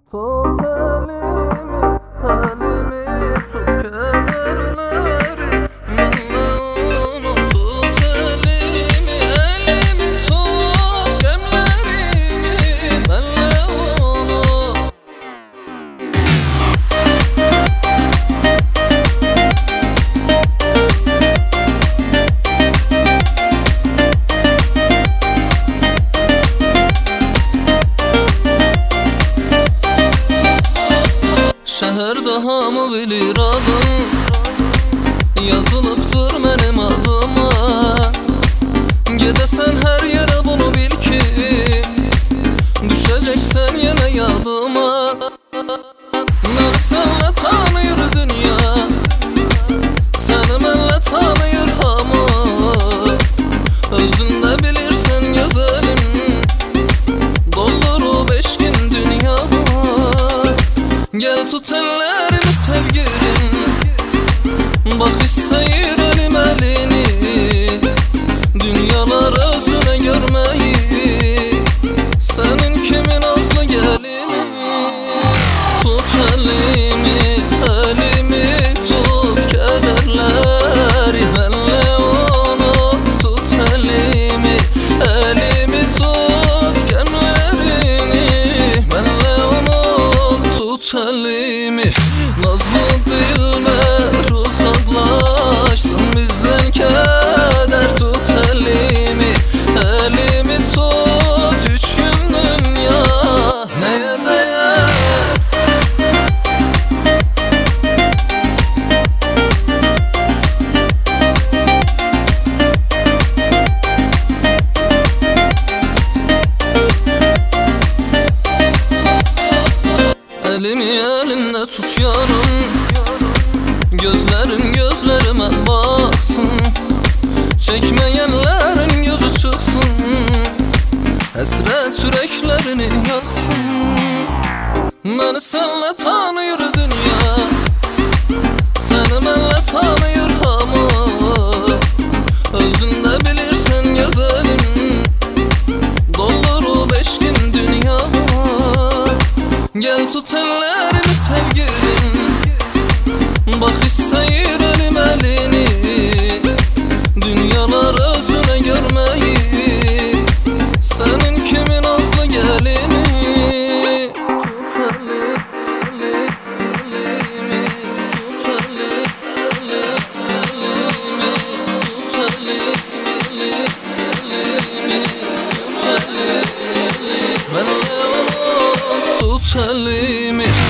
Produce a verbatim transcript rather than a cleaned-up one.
Tut elimi, elimi tut kederleri benle onu tut elimi, elimi tut gemlerini benle onu. Şəhərdə hamı bilir adım, yazılıbdır mənim adıma. Gedəsən hər yerə bunu bil ki, düşəcəksən yenə yadıma. Məni sənlə tanıyır dünya, səni mənlə tanıyır hamı. Özündə bilirsən gözəlim, doldurub eşqin dünyamı. Gel tut ellerimi sevgilim, bak isteyir elim elini, dünyalar özüne görmeyi, senin kimin azlı gelini. Tut elimi, elimi tut kederleri benle onu tut elimi, elimi tut gemlerini benle onu tut elimi. Nazlı dilber uzaklaşsın bizden keder tut elimi, elimi tut üç gün dünya neye değer. Elimi elinde tut yarım, gözlerin gözlerime baksın, çekmeyenlerin gözü çıksın, hasret yüreklerini yaksın. Beni senle tanıyır dünya, seni benle tanıyır hamı. Özünde bilirsen güzelim, doldurub eşqin dünyamı. Gel tut ellerimi sevgilim, bak isteyir elim elini, dünyalar özüne görmeyi, senin kimin azlı gelini. Tut elimi,